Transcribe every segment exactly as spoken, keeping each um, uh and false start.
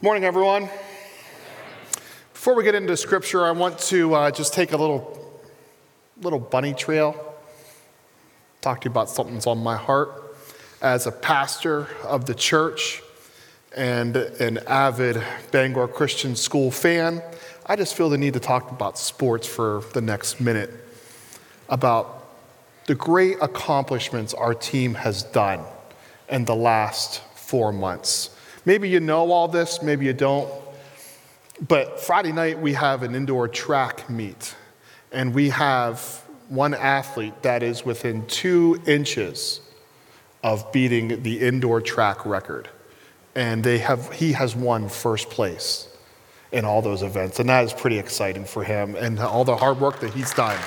Morning, everyone. Before we get into scripture, I want to uh, just take a little, little bunny trail. Talk to you about something that's on my heart. As a pastor of the church and an avid Bangor Christian School fan, I just feel the need to talk about sports for the next minute, about the great accomplishments our team has done in the last four months. Maybe you know all this, maybe you don't. But Friday night we have an indoor track meet, and we have one athlete that is within two inches of beating the indoor track record. And they have he has won first place in all those events, and that is pretty exciting for him and all the hard work that he's done.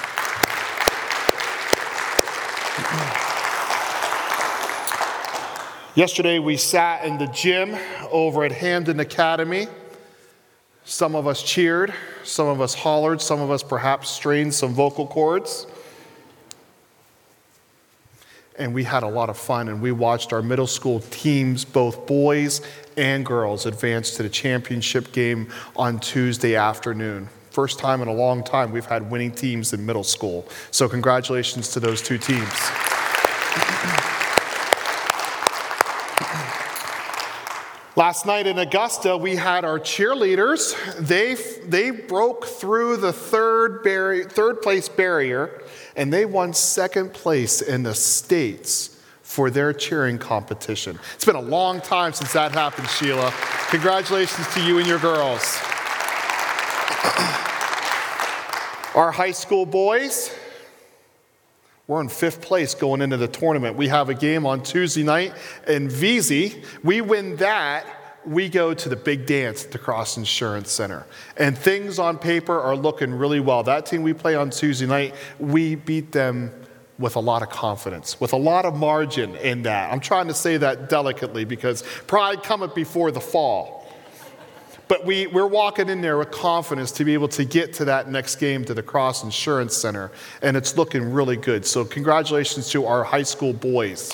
Yesterday, we sat in the gym over at Hamden Academy. Some of us cheered, some of us hollered, some of us perhaps strained some vocal cords. And we had a lot of fun, and we watched our middle school teams, both boys and girls, advance to the championship game on Tuesday afternoon. First time in a long time we've had winning teams in middle school. So congratulations to those two teams. Last night in Augusta, we had our cheerleaders. They they broke through the third barrier, third place barrier, and they won second place in the States for their cheering competition. It's been a long time since that happened, Sheila. Congratulations to you and your girls. Our high school boys, we're in fifth place going into the tournament. We have a game on Tuesday night in V Z. We win that, we go to the big dance at the Cross Insurance Center. And things on paper are looking really well. That team we play on Tuesday night, we beat them with a lot of confidence, with a lot of margin in that. I'm trying to say that delicately because pride cometh before the fall. But we, we're walking in there with confidence to be able to get to that next game to the Cross Insurance Center, and it's looking really good. So congratulations to our high school boys.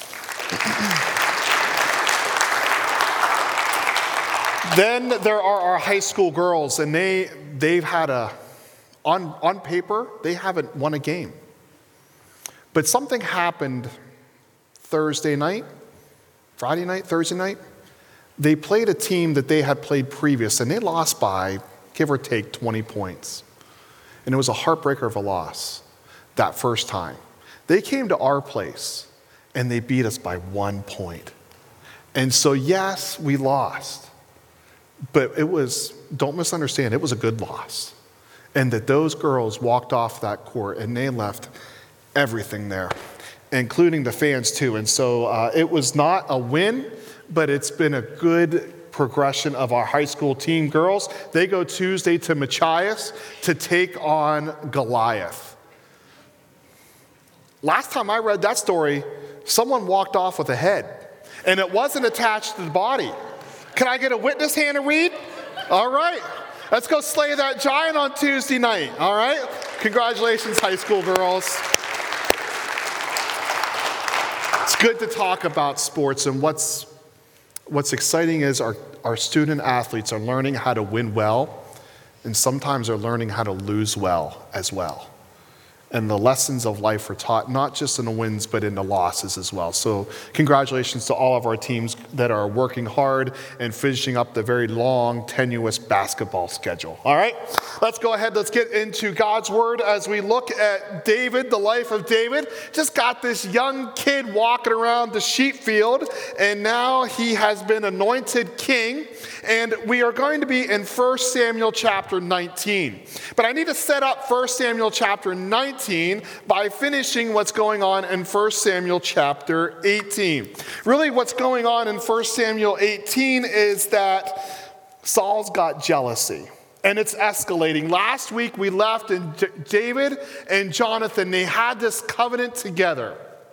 Then there are our high school girls, and they, they've had a, on, on paper, they haven't won a game. But something happened Thursday night, Friday night, Thursday night. They played a team that they had played previous, and they lost by, give or take, twenty points. And it was a heartbreaker of a loss that first time. They came to our place, and they beat us by one point. And so, yes, we lost. But it was, don't misunderstand, it was a good loss. And that those girls walked off that court, and they left everything there, including the fans, too. And so uh, it was not a win, but it's been a good progression of our high school team girls. They go Tuesday to Machias to take on Goliath. Last time I read that story, someone walked off with a head, and it wasn't attached to the body. Can I get a witness hand to read? All right. Let's go slay that giant on Tuesday night. All right. Congratulations, high school girls. It's good to talk about sports, and what's What's exciting is our, our student athletes are learning how to win well, and sometimes are learning how to lose well as well. And the lessons of life are taught not just in the wins, but in the losses as well. So congratulations to all of our teams that are working hard and finishing up the very long, tenuous basketball schedule. All right, let's go ahead. Let's get into God's word as we look at David, the life of David. Just got this young kid walking around the sheep field, and now he has been anointed king. And we are going to be in First Samuel chapter nineteen. But I need to set up First Samuel chapter nineteen by finishing what's going on in First Samuel chapter eighteen. Really what's going on in First Samuel eighteen is that Saul's got jealousy. And it's escalating. Last week we left and J- David and Jonathan, they had this covenant together.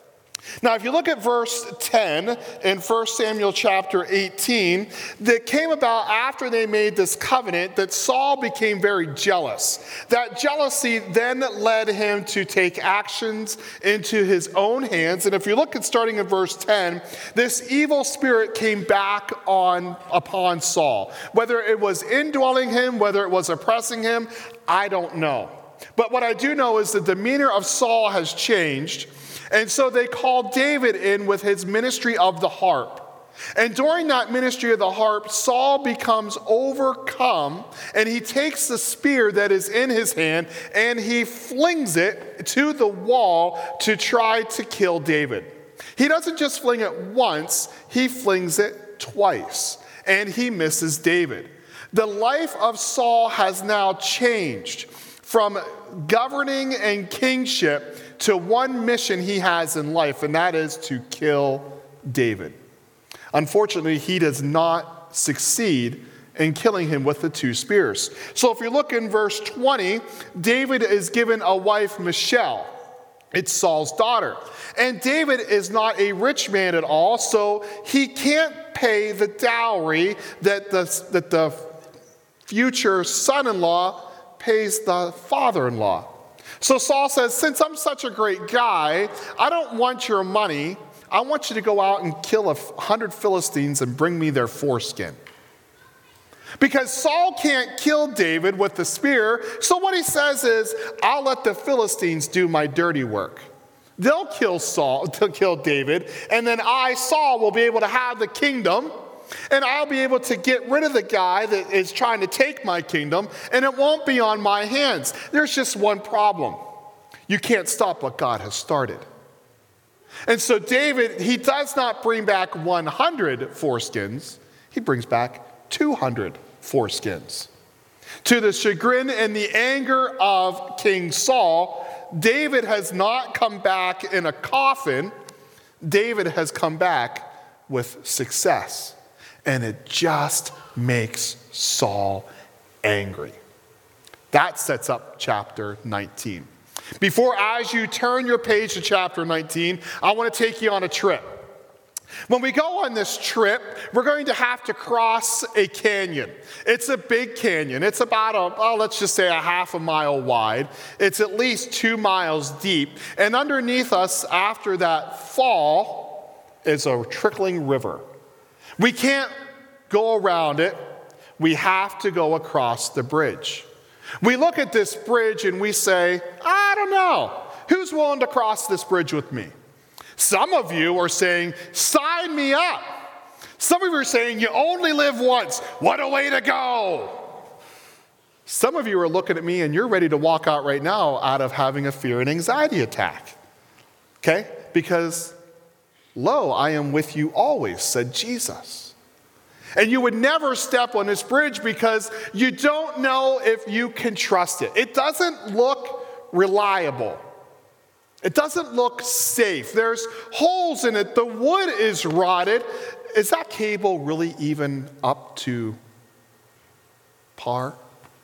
Now, if you look at verse ten in First Samuel chapter eighteen, that came about after they made this covenant that Saul became very jealous. That jealousy then led him to take actions into his own hands. And if you look at starting in verse ten, this evil spirit came back on upon Saul. Whether it was indwelling him, whether it was oppressing him, I don't know. But what I do know is the demeanor of Saul has changed. And so they called David in with his ministry of the harp. And during that ministry of the harp, Saul becomes overcome, and he takes the spear that is in his hand, and he flings it to the wall to try to kill David. He doesn't just fling it once, he flings it twice, and he misses David. The life of Saul has now changed from governing and kingship to one mission he has in life, and that is to kill David. Unfortunately, he does not succeed in killing him with the two spears. So if you look in verse twenty, David is given a wife, Michal. It's Saul's daughter. And David is not a rich man at all, so he can't pay the dowry that the, that the future son-in-law pays the father-in-law. So Saul says, since I'm such a great guy, I don't want your money. I want you to go out and kill a hundred Philistines and bring me their foreskin. Because Saul can't kill David with the spear, so what he says is, I'll let the Philistines do my dirty work. They'll kill Saul, they'll kill David, and then I, Saul, will be able to have the kingdom, and I'll be able to get rid of the guy that is trying to take my kingdom, and it won't be on my hands. There's just one problem. You can't stop what God has started. And so David, he does not bring back one hundred foreskins. He brings back two hundred foreskins. To the chagrin and the anger of King Saul, David has not come back in a coffin. David has come back with success. And it just makes Saul angry. That sets up chapter nineteen. Before, as you turn your page to chapter nineteen, I want to take you on a trip. When we go on this trip, we're going to have to cross a canyon. It's a big canyon. It's about, a, oh, let's just say a half a mile wide. It's at least two miles deep. And underneath us, after that fall, is a trickling river. We can't go around it. We have to go across the bridge. We look at this bridge and we say, I don't know. Who's willing to cross this bridge with me? Some of you are saying, sign me up. Some of you are saying, you only live once. What a way to go. Some of you are looking at me and you're ready to walk out right now out of having a fear and anxiety attack. Okay? Because, lo, I am with you always, said Jesus. And you would never step on this bridge because you don't know if you can trust it. It doesn't look reliable. It doesn't look safe. There's holes in it. The wood is rotted. Is that cable really even up to par?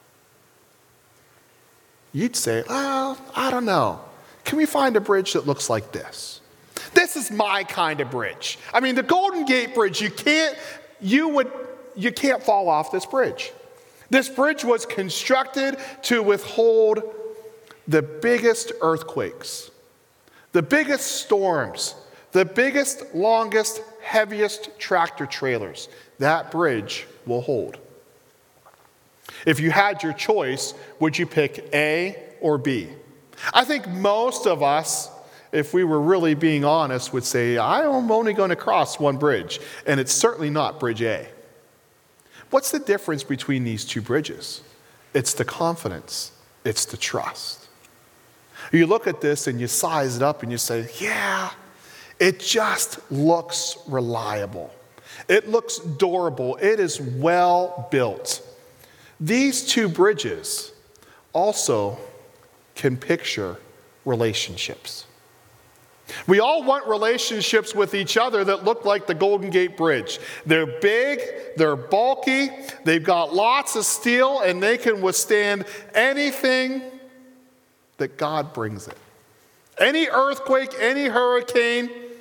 You'd say, well, I don't know. Can we find a bridge that looks like this? This is my kind of bridge. I mean, the Golden Gate Bridge, you can't, you would, you can't fall off this bridge. This bridge was constructed to withhold the biggest earthquakes, the biggest storms, the biggest, longest, heaviest tractor trailers. That bridge will hold. If you had your choice, would you pick A or B? I think most of us, if we were really being honest, would say, I'm only going to cross one bridge, and it's certainly not Bridge A. What's the difference between these two bridges? It's the confidence. It's the trust. You look at this and you size it up and you say, yeah, it just looks reliable. It looks durable. It is well built. These two bridges also can picture relationships. We all want relationships with each other that look like the Golden Gate Bridge. They're big, they're bulky, they've got lots of steel, and they can withstand anything that God brings it. Any earthquake, any hurricane,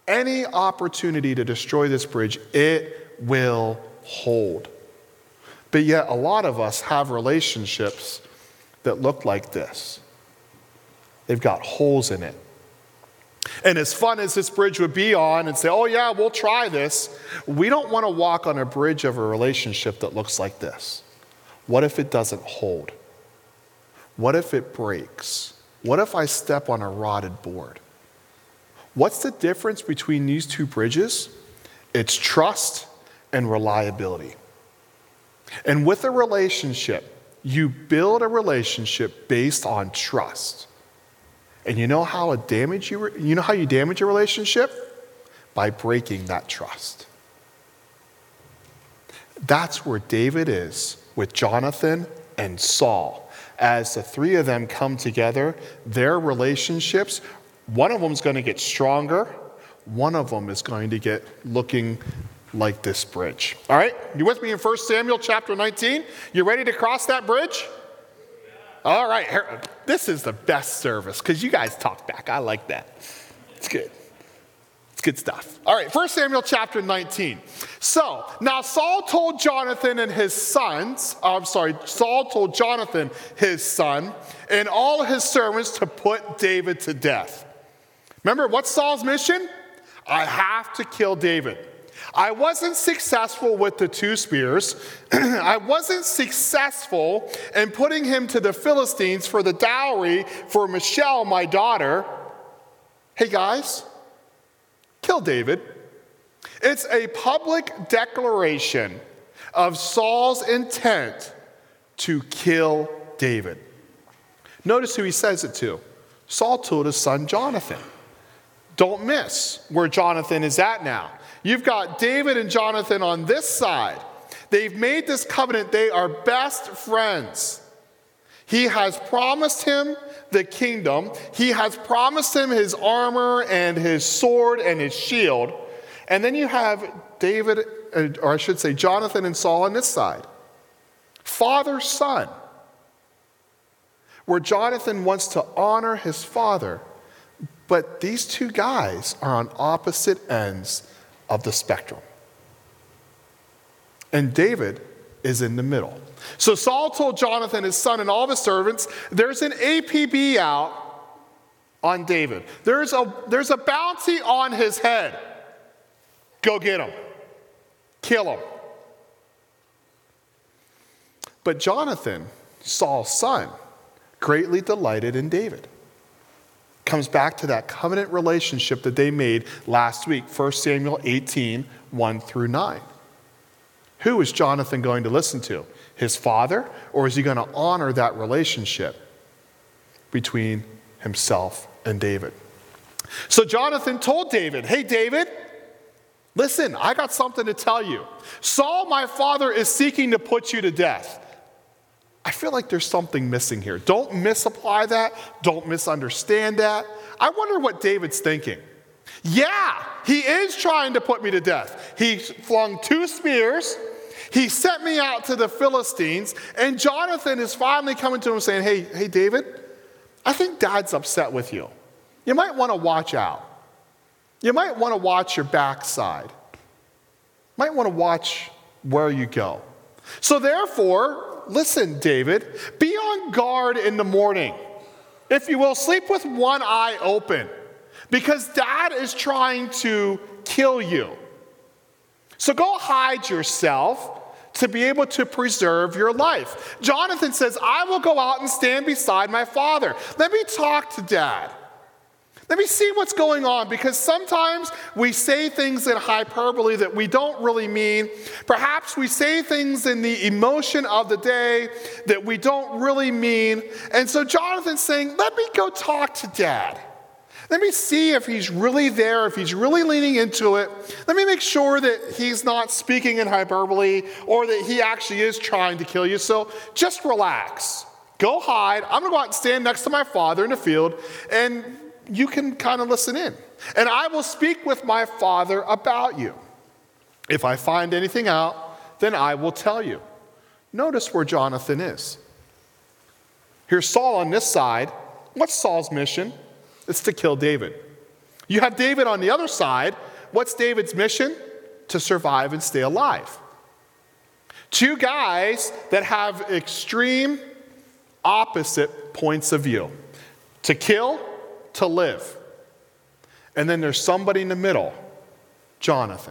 any opportunity to destroy this bridge, it will hold. But yet a lot of us have relationships that look like this. They've got holes in it. And as fun as this bridge would be on and say, oh yeah, we'll try this, we don't want to walk on a bridge of a relationship that looks like this. What if it doesn't hold? What if it breaks? What if I step on a rotted board? What's the difference between these two bridges? It's trust and reliability. And with a relationship, you build a relationship based on trust. And you know how a damage you you know how you damage a relationship? By breaking that trust. That's where David is with Jonathan and Saul. As the three of them come together, their relationships, one of them is going to get stronger, one of them is going to get looking like this bridge. All right, you with me in First Samuel chapter nineteen? You ready to cross that bridge? All right, here, this is the best service because you guys talk back. I like that. It's good. It's good stuff. All right, First Samuel chapter nineteen. So, now Saul told Jonathan and his sons, oh, I'm sorry, Saul told Jonathan, his son, and all his servants to put David to death. Remember, what's Saul's mission? I have to kill David. I wasn't successful with the two spears. I wasn't successful in putting him to the Philistines for the dowry for Michelle, my daughter. Hey guys, kill David. It's a public declaration of Saul's intent to kill David. Notice who he says it to. Saul told his son Jonathan. Don't miss where Jonathan is at now. You've got David and Jonathan on this side. They've made this covenant. They are best friends. He has promised him the kingdom. He has promised him his armor and his sword and his shield. And then you have David, or I should say Jonathan and Saul on this side. Father, son. Where Jonathan wants to honor his father. But these two guys are on opposite ends of the spectrum. And David is in the middle. So Saul told Jonathan, his son, and all of his servants, there's an A P B out on David. There's a, there's a bounty on his head. Go get him. Kill him. But Jonathan, Saul's son, greatly delighted in David. Comes back to that covenant relationship that they made last week, First Samuel eighteen, one through nine. Who is Jonathan going to listen to? His father? Or is he going to honor that relationship between himself and David? So Jonathan told David, hey David, listen, I got something to tell you. Saul, my father, is seeking to put you to death. I feel like there's something missing here. Don't misapply that. Don't misunderstand that. I wonder what David's thinking. Yeah, he is trying to put me to death. He flung two spears. He sent me out to the Philistines. And Jonathan is finally coming to him saying, hey, hey, David, I think Dad's upset with you. You might want to watch out. You might want to watch your backside. Might want to watch where you go. So therefore, listen, David, be on guard in the morning. If you will, sleep with one eye open, because Dad is trying to kill you. So go hide yourself to be able to preserve your life. Jonathan says, I will go out and stand beside my father. Let me talk to Dad. Let me see what's going on, because sometimes we say things in hyperbole that we don't really mean. Perhaps we say things in the emotion of the day that we don't really mean. And so Jonathan's saying, let me go talk to Dad. Let me see if he's really there, if he's really leaning into it. Let me make sure that he's not speaking in hyperbole or that he actually is trying to kill you. So just relax. Go hide. I'm going to go out and stand next to my father in the field, and you can kind of listen in. And I will speak with my father about you. If I find anything out, then I will tell you. Notice where Jonathan is. Here's Saul on this side. What's Saul's mission? It's to kill David. You have David on the other side. What's David's mission? To survive and stay alive. Two guys that have extreme opposite points of view. To kill, to live. And then there's somebody in the middle, Jonathan.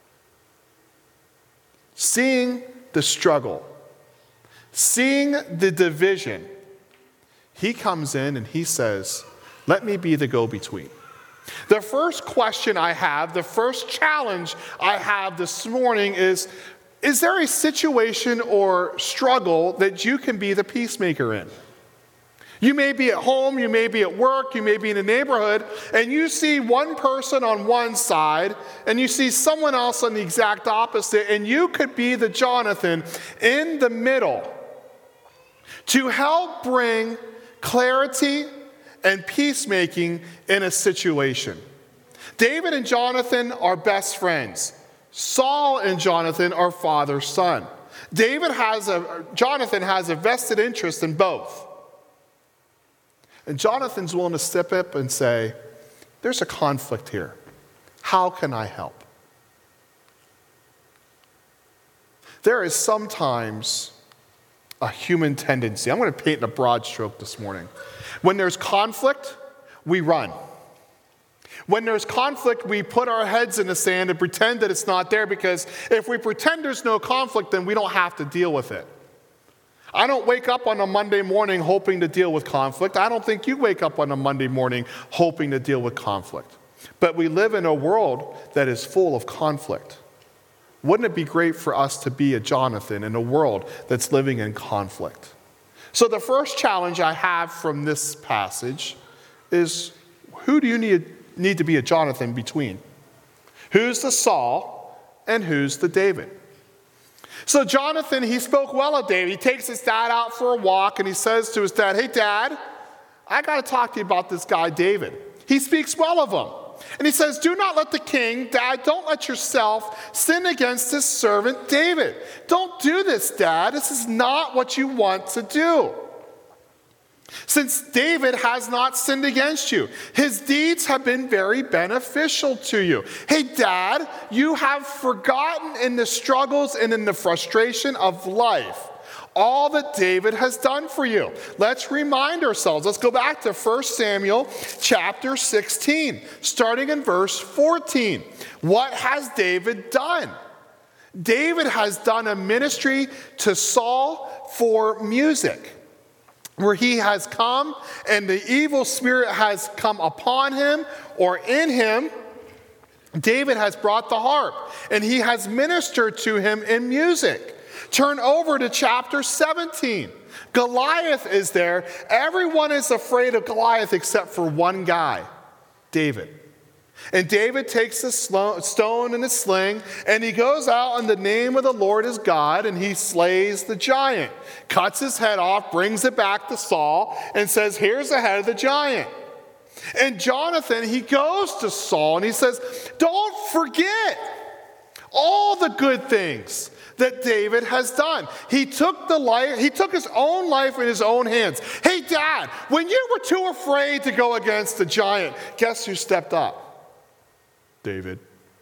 Seeing the struggle, seeing the division, he comes in and he says, let me be the go-between. The first question I have, the first challenge I have this morning is, is there a situation or struggle that you can be the peacemaker in? You may be at home, you may be at work, you may be in a neighborhood, and you see one person on one side, and you see someone else on the exact opposite, and you could be the Jonathan in the middle to help bring clarity and peacemaking in a situation. David and Jonathan are best friends. Saul and Jonathan are father-son. David has a, Jonathan has a vested interest in both. And Jonathan's willing to step up and say, there's a conflict here. How can I help? There is sometimes a human tendency. I'm going to paint in a broad stroke this morning. When there's conflict, we run. When there's conflict, we put our heads in the sand and pretend that it's not there, because if we pretend there's no conflict, then we don't have to deal with it. I don't wake up on a Monday morning hoping to deal with conflict. I don't think you wake up on a Monday morning hoping to deal with conflict. But we live in a world that is full of conflict. Wouldn't it be great for us to be a Jonathan in a world that's living in conflict? So the first challenge I have from this passage is, who do you need, need to be a Jonathan between? Who's the Saul and who's the David? So Jonathan, he spoke well of David. He takes his dad out for a walk and he says to his dad, hey dad, I got to talk to you about this guy David. He speaks well of him. And he says, do not let the king, dad, don't let yourself sin against his servant David. Don't do this, dad. This is not what you want to do. Since David has not sinned against you, his deeds have been very beneficial to you. Hey, Dad, you have forgotten in the struggles and in the frustration of life all that David has done for you. Let's remind ourselves. Let's go back to First Samuel chapter sixteen, starting in verse fourteen. What has David done? David has done a ministry to Saul for music, where he has come and the evil spirit has come upon him or in him. David has brought the harp and he has ministered to him in music. Turn over to chapter seventeen. Goliath is there. Everyone is afraid of Goliath except for one guy, David. And David takes a stone and a sling, and he goes out in the name of the Lord his God, and he slays the giant, cuts his head off, brings it back to Saul, and says, here's the head of the giant. And Jonathan, he goes to Saul, and he says, don't forget all the good things that David has done. He took the life, he took his own life in his own hands. Hey, Dad, when you were too afraid to go against the giant, guess who stepped up? David.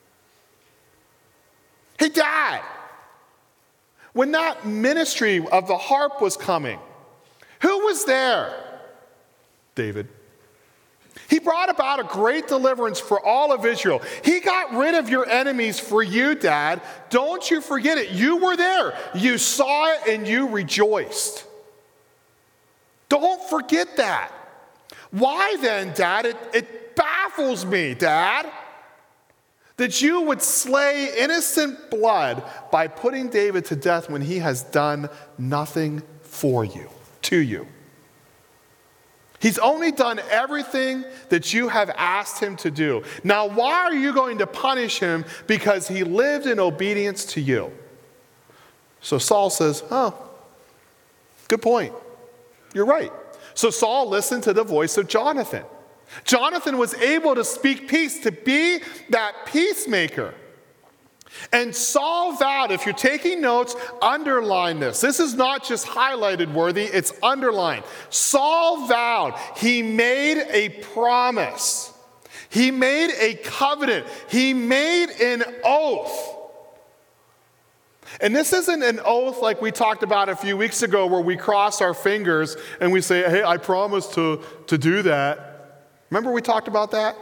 Hey, Dad, when that ministry of the harp was coming, who was there? David. He brought about a great deliverance for all of Israel. He got rid of your enemies for you, Dad. Don't you forget it. You were there. You saw it and you rejoiced. Don't forget that. Why then, Dad? It, it baffles me, Dad, that you would slay innocent blood by putting David to death when he has done nothing for you, to you. He's only done everything that you have asked him to do. Now, why are you going to punish him? Because he lived in obedience to you. So Saul says, oh, good point. You're right. So Saul listened to the voice of Jonathan. Jonathan was able to speak peace, to be that peacemaker. And Saul vowed, if you're taking notes, underline this. This is not just highlighted worthy, it's underlined. Saul vowed, he made a promise. He made a covenant. He made an oath. And this isn't an oath like we talked about a few weeks ago where we cross our fingers and we say, hey, I promise to, to do that. Remember we talked about that?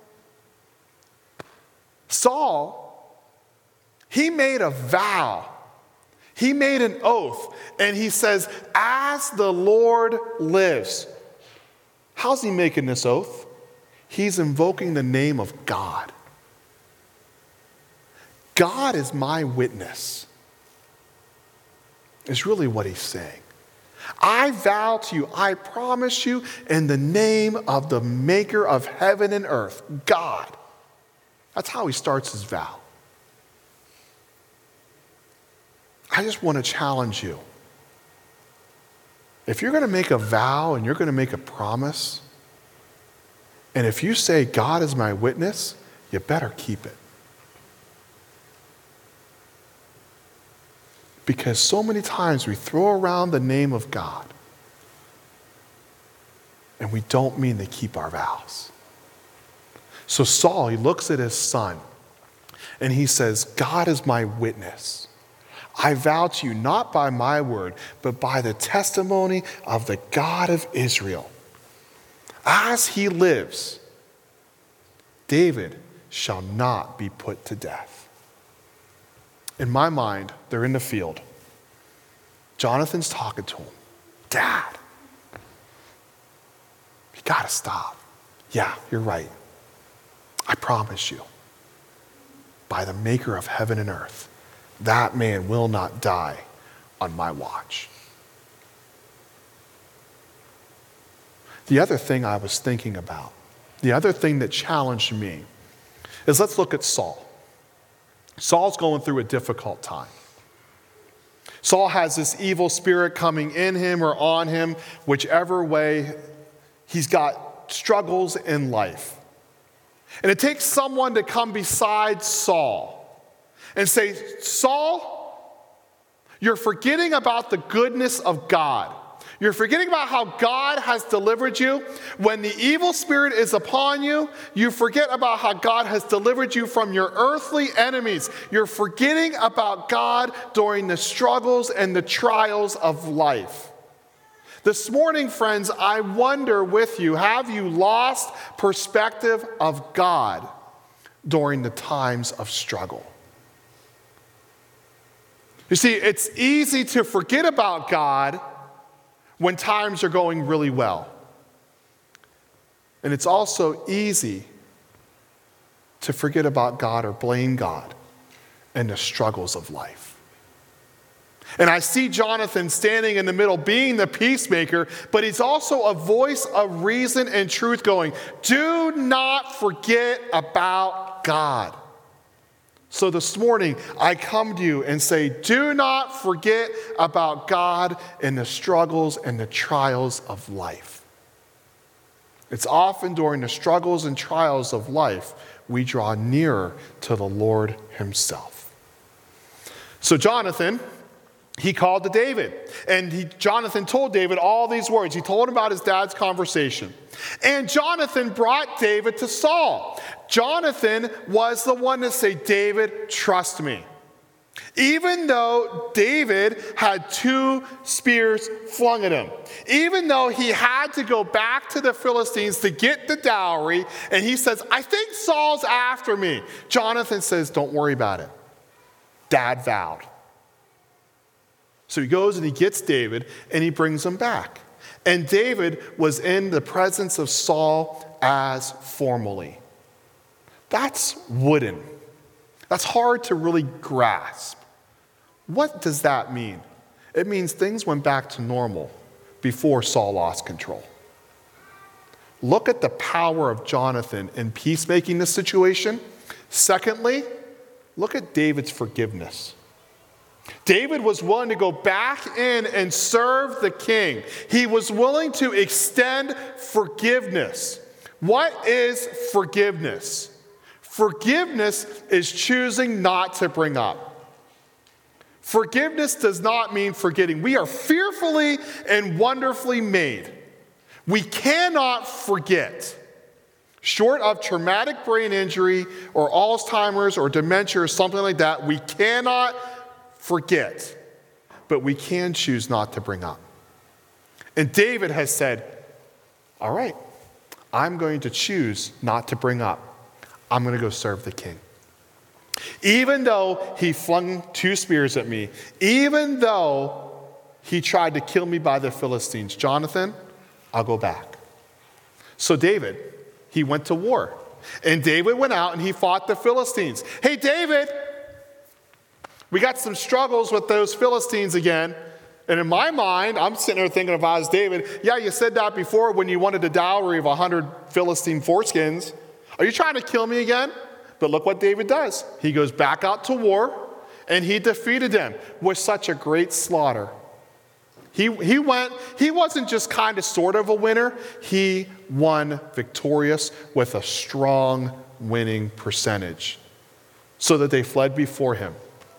Saul, he made a vow. He made an oath. And he says, as the Lord lives. How's he making this oath? He's invoking the name of God. God is my witness, is really what he's saying. I vow to you, I promise you, in the name of the maker of heaven and earth, God. That's how he starts his vow. I just want to challenge you. If you're going to make a vow and you're going to make a promise, and if you say, God is my witness, you better keep it. Because so many times we throw around the name of God and we don't mean to keep our vows. So Saul, he looks at his son and he says, God is my witness. I vow to you not by my word, but by the testimony of the God of Israel. As he lives, David shall not be put to death. In my mind, they're in the field. Jonathan's talking to him. Dad, you gotta stop. Yeah, you're right. I promise you, by the maker of heaven and earth, that man will not die on my watch. The other thing I was thinking about, the other thing that challenged me, is let's look at Saul. Saul's going through a difficult time. Saul has this evil spirit coming in him or on him, whichever way. He's got struggles in life. And it takes someone to come beside Saul and say, Saul, you're forgetting about the goodness of God. You're forgetting about how God has delivered you. When the evil spirit is upon you, you forget about how God has delivered you from your earthly enemies. You're forgetting about God during the struggles and the trials of life. This morning, friends, I wonder with you, have you lost perspective of God during the times of struggle? You see, it's easy to forget about God when times are going really well. And it's also easy to forget about God or blame God in the struggles of life. And I see Jonathan standing in the middle being the peacemaker, but he's also a voice of reason and truth going, do not forget about God. So this morning, I come to you and say, do not forget about God in the struggles and the trials of life. It's often during the struggles and trials of life we draw nearer to the Lord himself. So Jonathan, he called to David, and he, Jonathan told David all these words. He told him about his dad's conversation. And Jonathan brought David to Saul. Jonathan was the one to say, David, trust me. Even though David had two spears flung at him, even though he had to go back to the Philistines to get the dowry, and he says, I think Saul's after me. Jonathan says, don't worry about it. Dad vowed. So he goes and he gets David and he brings him back. And David was in the presence of Saul as formerly. That's wooden. That's hard to really grasp. What does that mean? It means things went back to normal before Saul lost control. Look at the power of Jonathan in peacemaking this situation. Secondly, look at David's forgiveness. David was willing to go back in and serve the king. He was willing to extend forgiveness. What is forgiveness? Forgiveness is choosing not to bring up. Forgiveness does not mean forgetting. We are fearfully and wonderfully made. We cannot forget. Short of traumatic brain injury or Alzheimer's or dementia or something like that, we cannot forget, but we can choose not to bring up. And David has said, all right, I'm going to choose not to bring up. I'm going to go serve the king. Even though he flung two spears at me, even though he tried to kill me by the Philistines, Jonathan, I'll go back. So David, he went to war. And David went out and he fought the Philistines. Hey, David, we got some struggles with those Philistines again. And in my mind, I'm sitting there thinking, if I was David, yeah, you said that before when you wanted a dowry of one hundred Philistine foreskins. Are you trying to kill me again? But look what David does. He goes back out to war, and he defeated them with such a great slaughter. He, he went, he wasn't just kind of sort of a winner. He won victorious with a strong winning percentage so that they fled before him.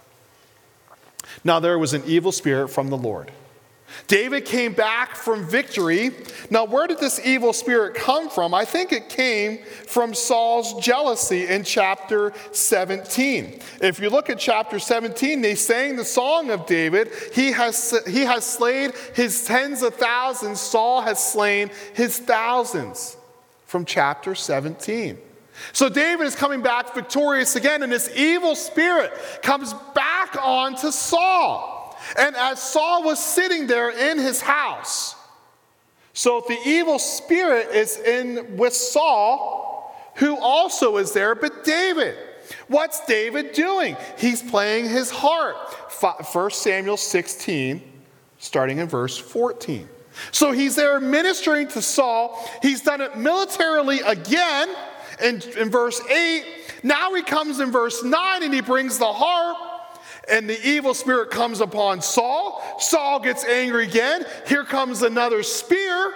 Now there was an evil spirit from the Lord. David came back from victory. Now where did this evil spirit come from? I think it came from Saul's jealousy in chapter seventeen. If you look at chapter seventeen, they sang the song of David. He has, he has slain his tens of thousands. Saul has slain his thousands. From chapter seventeen. So David is coming back victorious again, and this evil spirit comes back on to Saul. And as Saul was sitting there in his house, so if the evil spirit is in with Saul, who also is there but David. What's David doing? He's playing his harp. First Samuel sixteen, starting in verse fourteen. So he's there ministering to Saul. He's done it militarily again. In, in verse eight, now he comes in verse nine and he brings the harp, and the evil spirit comes upon Saul. Saul gets angry again. Here comes another spear,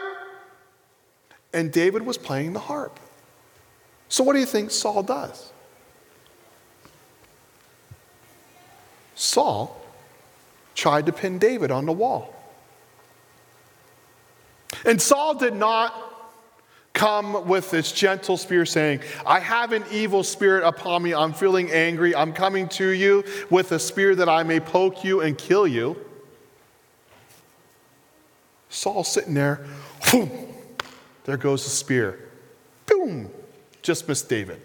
and David was playing the harp. So what do you think Saul does? Saul tried to pin David on the wall. And Saul did not come with this gentle spear saying, I have an evil spirit upon me. I'm feeling angry. I'm coming to you with a spear that I may poke you and kill you. Saul sitting there. Whoom, there goes the spear. Boom. Just missed David.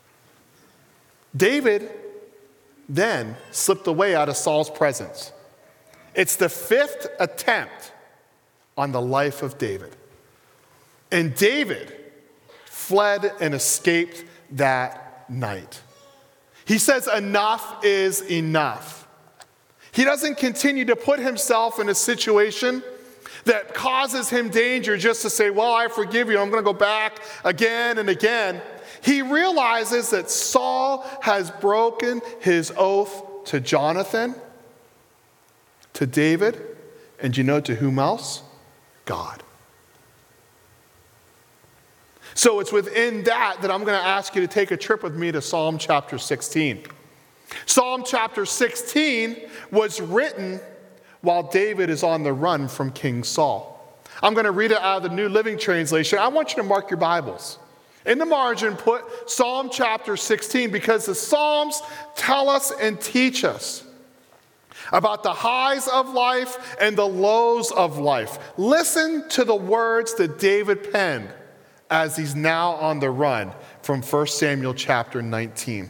David then slipped away out of Saul's presence. It's the fifth attempt on the life of David. And David fled and escaped that night. He says enough is enough. He doesn't continue to put himself in a situation that causes him danger just to say, well, I forgive you. I'm going to go back again and again. He realizes that Saul has broken his oath to Jonathan, to David, and you know to whom else? God. So it's within that that I'm going to ask you to take a trip with me to Psalm chapter sixteen. Psalm chapter sixteen was written while David is on the run from King Saul. I'm going to read it out of the New Living Translation. I want you to mark your Bibles. In the margin, put Psalm chapter sixteen, because the Psalms tell us and teach us about the highs of life and the lows of life. Listen to the words that David penned as he's now on the run from First Samuel chapter nineteen.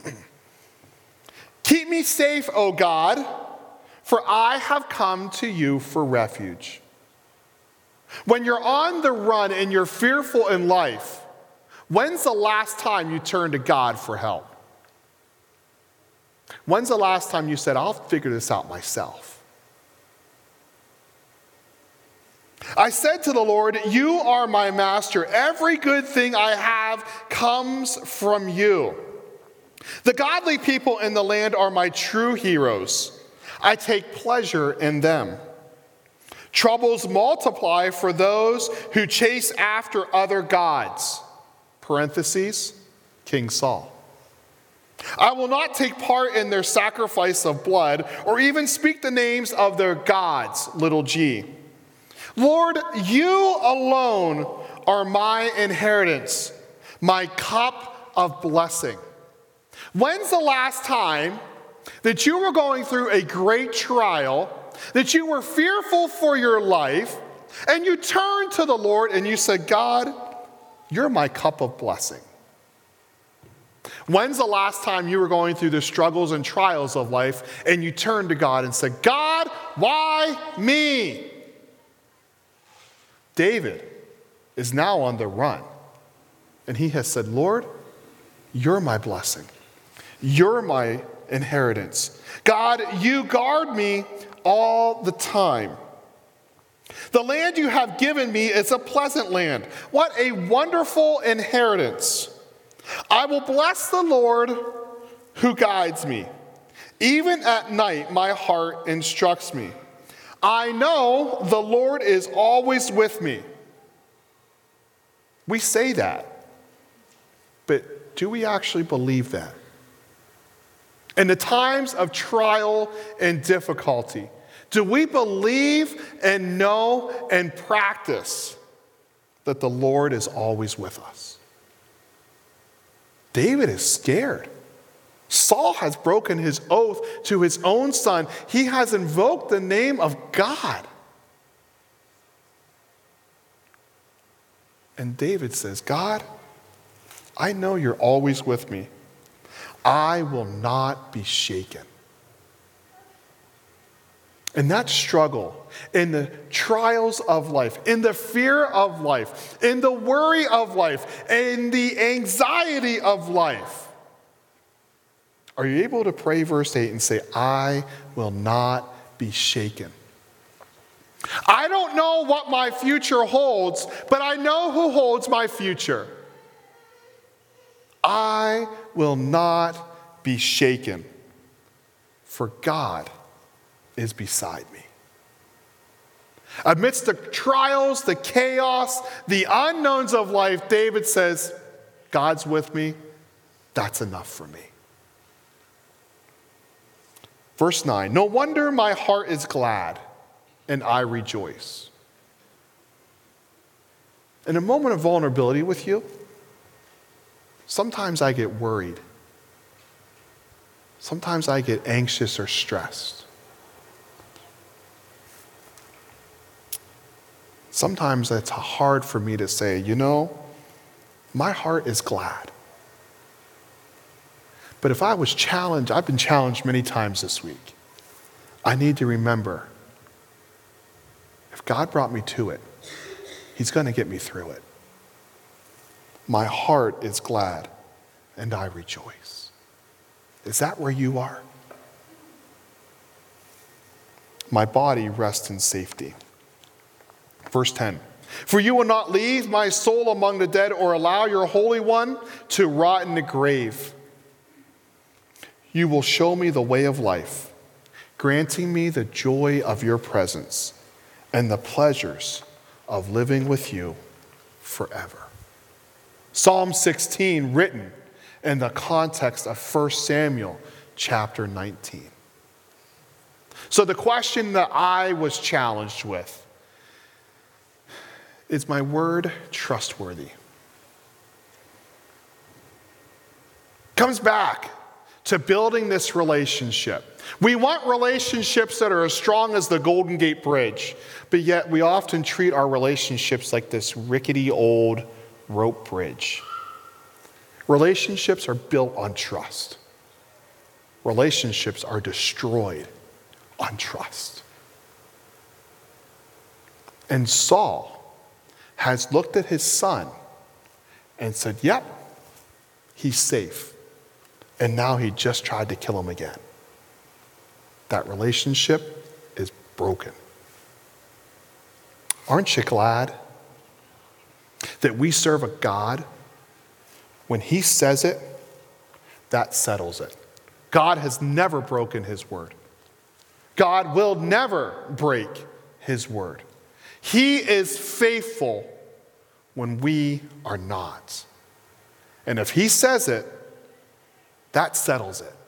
Keep me safe, O God, for I have come to you for refuge. When you're on the run and you're fearful in life, when's the last time you turned to God for help? When's the last time you said, I'll figure this out myself? I said to the Lord, you are my master. Every good thing I have comes from you. The godly people in the land are my true heroes. I take pleasure in them. Troubles multiply for those who chase after other gods. Parentheses, King Saul. I will not take part in their sacrifice of blood or even speak the names of their gods, little g. Lord, you alone are my inheritance. my cup of blessing. When's the last time that you were going through a great trial, that you were fearful for your life, and you turned to the Lord and you said, God, you're my cup of blessing? When's the last time you were going through the struggles and trials of life and you turned to God and said, God, why me? David is now on the run, and he has said, Lord, you're my blessing. You're my inheritance. God, you guard me all the time. The land you have given me is a pleasant land. What a wonderful inheritance. I will bless the Lord who guides me. Even at night, my heart instructs me. I know the Lord is always with me. We say that, but do we actually believe that? In the times of trial and difficulty, do we believe and know and practice that the Lord is always with us? David is scared. Saul has broken his oath to his own son. He has invoked the name of God. And David says, God, I know you're always with me. I will not be shaken. In that struggle, in the trials of life, in the fear of life, in the worry of life, in the anxiety of life, are you able to pray verse eight and say, I will not be shaken? I don't know what my future holds, but I know who holds my future. I will not be shaken, for God is beside me. Amidst the trials, the chaos, the unknowns of life, David says, God's with me. That's enough for me. Verse nine, no wonder my heart is glad and I rejoice. In a moment of vulnerability with you, sometimes I get worried. Sometimes I get anxious or stressed. Sometimes it's hard for me to say, you know, my heart is glad. But if I was challenged, I've been challenged many times this week. I need to remember, if God brought me to it, He's going to get me through it. My heart is glad and I rejoice. Is that where you are? My body rests in safety. Verse ten, for you will not leave my soul among the dead or allow your Holy One to rot in the grave. You will show me the way of life, granting me the joy of your presence and the pleasures of living with you forever. Psalm sixteen, written in the context of First Samuel chapter nineteen. So the question that I was challenged with, is my word trustworthy? Comes back to building this relationship. We want relationships that are as strong as the Golden Gate Bridge, but yet we often treat our relationships like this rickety old rope bridge. Relationships are built on trust. Relationships are destroyed on trust. And Saul has looked at his son and said, yep, he's safe. And now he just tried to kill him again. That relationship is broken. Aren't you glad that we serve a God, when he says it, that settles it? God has never broken his word. God will never break his word. He is faithful when we are not. And if he says it, that settles it.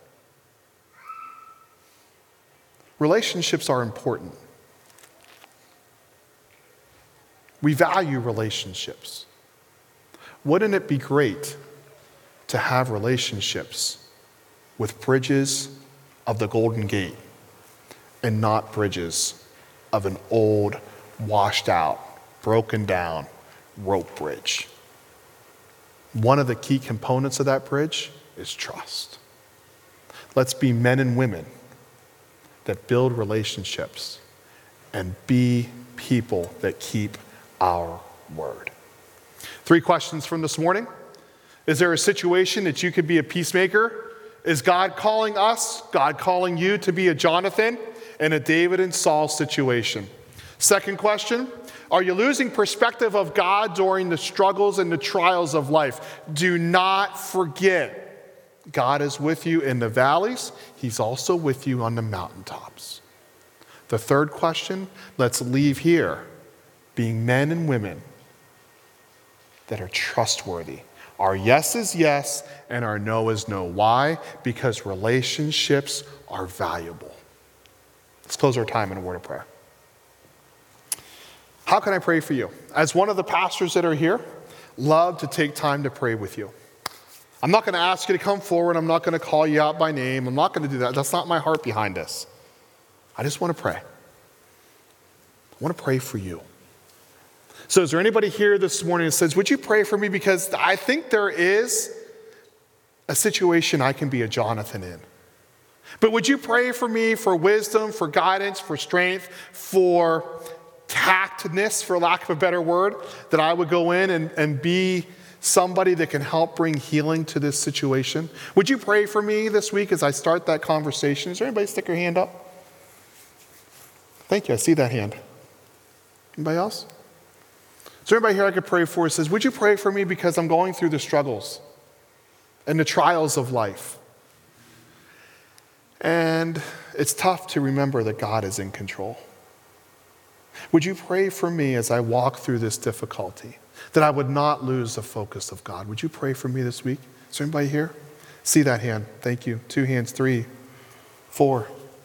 Relationships are important. We value relationships. Wouldn't it be great to have relationships with bridges of the Golden Gate and not bridges of an old, washed out, broken down rope bridge? One of the key components of that bridge is trust. Let's be men and women that build relationships and be people that keep our word. Three questions from this morning. Is there a situation that you could be a peacemaker? Is God calling us, God calling you to be a Jonathan in a David and Saul situation? Second question, are you losing perspective of God during the struggles and the trials of life? Do not forget, God is with you in the valleys. He's also with you on the mountaintops. The third question, let's leave here being men and women that are trustworthy. Our yes is yes and our no is no. Why? Because relationships are valuable. Let's close our time in a word of prayer. How can I pray for you? As one of the pastors that are here, love to take time to pray with you. I'm not going to ask you to come forward. I'm not going to call you out by name. I'm not going to do that. That's not my heart behind this. I just want to pray. I want to pray for you. So is there anybody here this morning that says, would you pray for me? Because I think there is a situation I can be a Jonathan in. But would you pray for me for wisdom, for guidance, for strength, for tactness, for lack of a better word, that I would go in and, and be somebody that can help bring healing to this situation? Would you pray for me this week as I start that conversation? Is there anybody stick your hand up? Thank you. I see that hand. Anybody else? Is there anybody here I could pray for who says, would you pray for me because I'm going through the struggles and the trials of life? And it's tough to remember that God is in control. Would you pray for me as I walk through this difficulty, that I would not lose the focus of God? Would you pray for me this week? Is there anybody here? See that hand. Thank you. Two hands, three, four.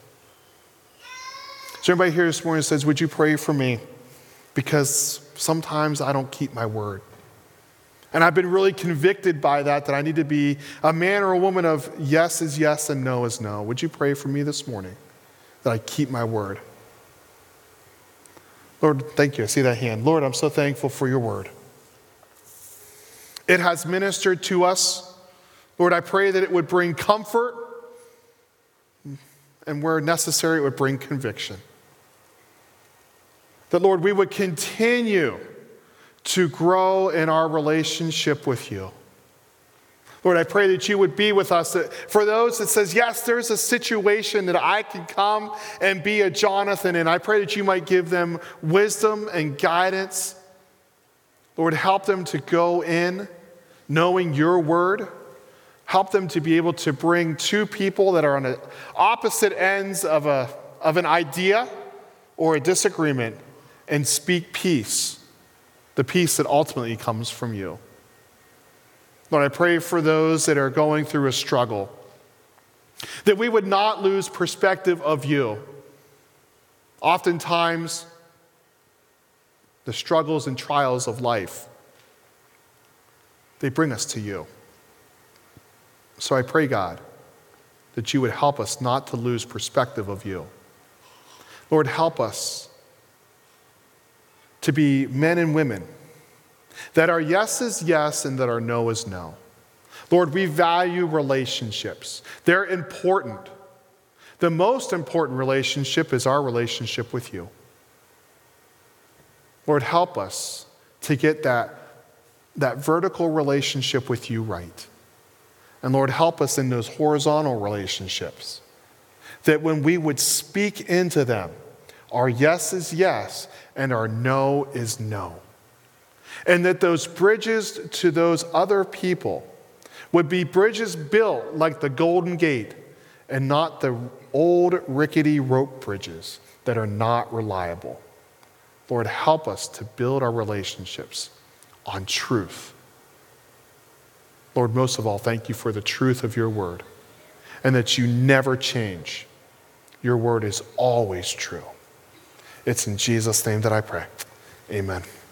Is there anybody here this morning that says, would you pray for me? Because sometimes I don't keep my word. And I've been really convicted by that, that I need to be a man or a woman of yes is yes and no is no. Would you pray for me this morning that I keep my word? Lord, thank you. I see that hand. Lord, I'm so thankful for your word. It has ministered to us. Lord, I pray that it would bring comfort, and where necessary, it would bring conviction. That, Lord, we would continue to grow in our relationship with you. Lord, I pray that you would be with us. That for those that says, yes, there's a situation that I can come and be a Jonathan in, I pray that you might give them wisdom and guidance. Lord, help them to go in knowing your word. Help them to be able to bring two people that are on the opposite ends of, a, of an idea or a disagreement and speak peace, the peace that ultimately comes from you. Lord, I pray for those that are going through a struggle, that we would not lose perspective of you. Oftentimes, the struggles and trials of life, they bring us to you. So I pray, God, that you would help us not to lose perspective of you. Lord, help us to be men and women that our yes is yes and that our no is no. Lord, we value relationships. They're important. The most important relationship is our relationship with you. Lord, help us to get that, that vertical relationship with you right. And Lord, help us in those horizontal relationships, that when we would speak into them, our yes is yes and our no is no. And that those bridges to those other people would be bridges built like the Golden Gate and not the old rickety rope bridges that are not reliable. Lord, help us to build our relationships on truth. Lord, most of all, thank you for the truth of your word and that you never change. Your word is always true. It's in Jesus' name that I pray. Amen.